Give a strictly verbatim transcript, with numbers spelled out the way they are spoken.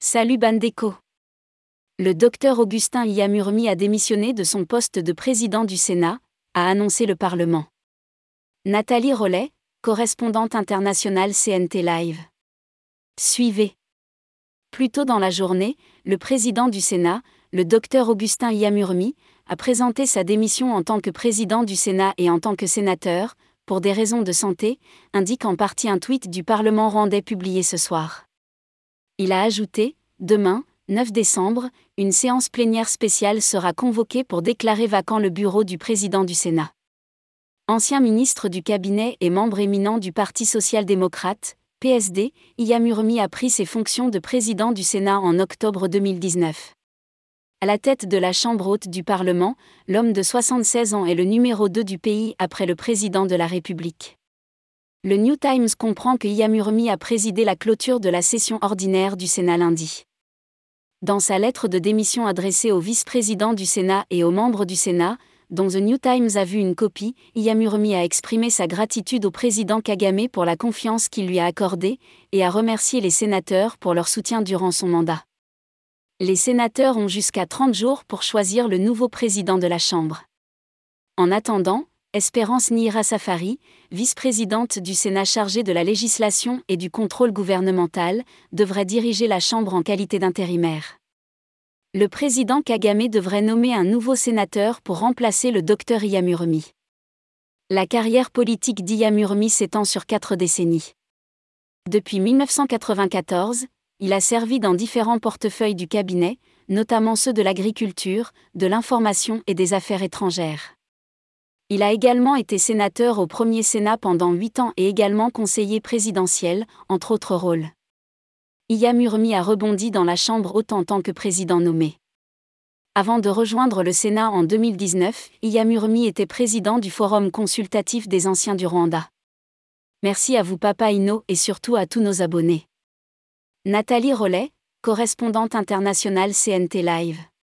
Salut Bandeko. Le docteur Augustin Iyamurmi a démissionné de son poste de président du Sénat, a annoncé le Parlement. Nathalie Rollet, correspondante internationale C N T Live. Suivez. Plus tôt dans la journée, le président du Sénat, le docteur Augustin Iyamurmi, a présenté sa démission en tant que président du Sénat et en tant que sénateur, pour des raisons de santé, indique en partie un tweet du Parlement rwandais publié ce soir. Il a ajouté, demain, neuf décembre, une séance plénière spéciale sera convoquée pour déclarer vacant le bureau du président du Sénat. Ancien ministre du cabinet et membre éminent du Parti social-démocrate, P S D, Iyamurmi a pris ses fonctions de président du Sénat en octobre deux mille dix-neuf. À la tête de la Chambre haute du Parlement, l'homme de soixante-seize ans est le numéro deux du pays après le président de la République. Le New Times comprend que Iyamurmi a présidé la clôture de la session ordinaire du Sénat lundi. Dans sa lettre de démission adressée au vice-président du Sénat et aux membres du Sénat, dont The New Times a vu une copie, Iyamurmi a exprimé sa gratitude au président Kagame pour la confiance qu'il lui a accordée et a remercié les sénateurs pour leur soutien durant son mandat. Les sénateurs ont jusqu'à trente jours pour choisir le nouveau président de la Chambre. En attendant, Espérance Nyira-Safari, vice-présidente du Sénat chargée de la législation et du contrôle gouvernemental, devrait diriger la Chambre en qualité d'intérimaire. Le président Kagame devrait nommer un nouveau sénateur pour remplacer le docteur Iyamurmi. La carrière politique d'Iyamurmi s'étend sur quatre décennies. Depuis mille neuf cent quatre-vingt-quatorze, il a servi dans différents portefeuilles du cabinet, notamment ceux de l'agriculture, de l'information et des affaires étrangères. Il a également été sénateur au premier Sénat pendant huit ans et également conseiller présidentiel, entre autres rôles. Iyamurmi a rebondi dans la Chambre haute en tant que président nommé. Avant de rejoindre le Sénat en deux mille dix-neuf, Iyamurmi était président du Forum consultatif des anciens du Rwanda. Merci à vous Papa Ino et surtout à tous nos abonnés. Nathalie Rollet, correspondante internationale C N T Live.